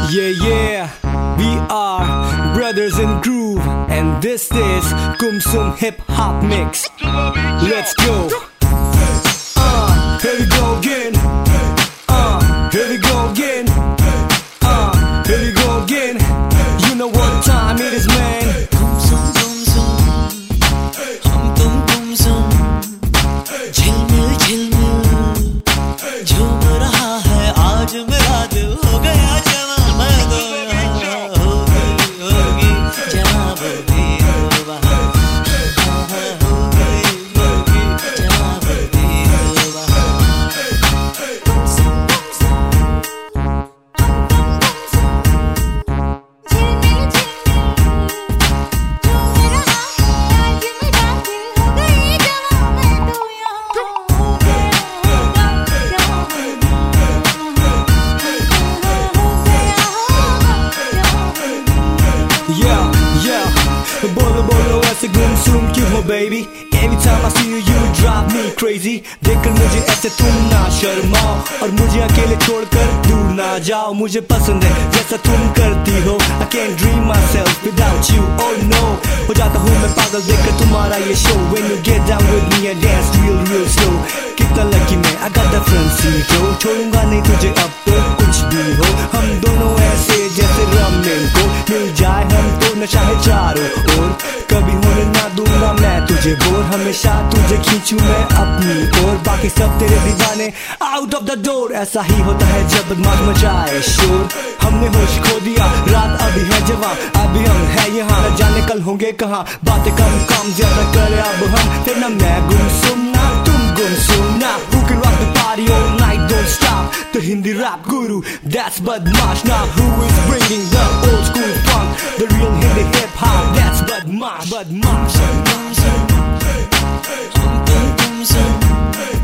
Yeah, yeah, we are brothers in groove, and this is Kumsum Hip Hop Mix. Let's go. Here we go again. Here we go again. Here we go again. You know what time it is, man. Kumsum, kumsum, hum tum kumsum, झिलमिल झिलमिल झूम रहा है आज मेरा दिल हो गया जवां मैं तो यहाँ हो गई होगी जहाँ वो भी हो वहाँ हो गई होगी जहाँ वो भी हो वहाँ kumsum kumsum hum tum kumsum झिलमिल झिलमिल झूम रहा है आज मेरा दिल हो गई जवां मैं तो यहाँ हो गया होगा जहाँ वो भी हो Yeah, yeah. Bolo bolo ऐसे गुमसुम क्यों हो baby? Every time I see you, you drive me crazy. देखकर मुझे ऐसे तुम ना शर्माओ और मुझे अकेले छोड़कर दूर ना जाओ. मुझे पसंद है जैसा तुम करती हो. I can't dream myself without you. Oh no, हो जाता हूँ मैं पागल देखकर तुम्हारा ये show. When you get down with me and dance real slow. कितना lucky मैं, I got the front seat. Oh, छोड़ूंगा नहीं तुझे अब तो कुछ भी हो. हम दोनों ऐसे जैसे रमेन को मिल जाए हम तो नशा है चारों ओर. कभी होने ना दूंगा मैं तुझे बोर. हमेशा तुझे खींचूं मैं अपनी ओर. बाकी सब तेरे दीवाने आउट ऑफ द डोर. ऐसा ही होता है जब बदमाश मचाए शोर. हमने होश खो दिया, रात अभी है जवां. अभी हम है यहाँ, न जाने कल होंगे कहाँ. बातें कम काम ज्यादा करे अब हम. फिर ना मैं गुमसुम ना तुम गुमसुम ना. Who can rock the party all night, don't stop. The Hindi rap guru, that's Badmaash. Now who is bringing the old school funk? The real Hindi hip hop, that's Badmaash. Badmaash. kumsum hum tum kumsum